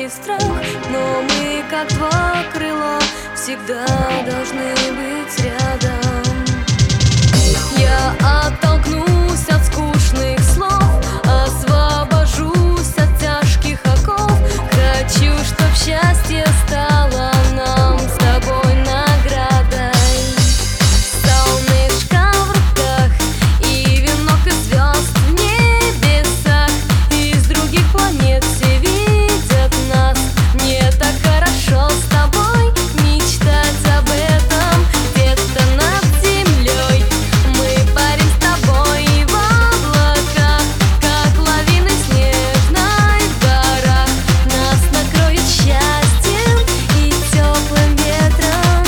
и страх, но мы, как два крыла, всегда должны быть рядом. Я оттолкнусь от скучных слов, освобожусь от тяжких оков. Хочу, чтоб счастье стало нам с тобой наградой. Солнышко в руках и венок из звезд в небесах. Из других планет все видят нас. Мне так хорошо с тобой мечтать об этом. Где-то над землей мы парим с тобой в облаках, как лавины снежной в горах. Нас накроет счастьем и теплым ветром.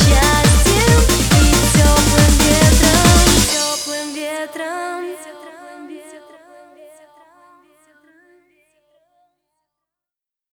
Ветром.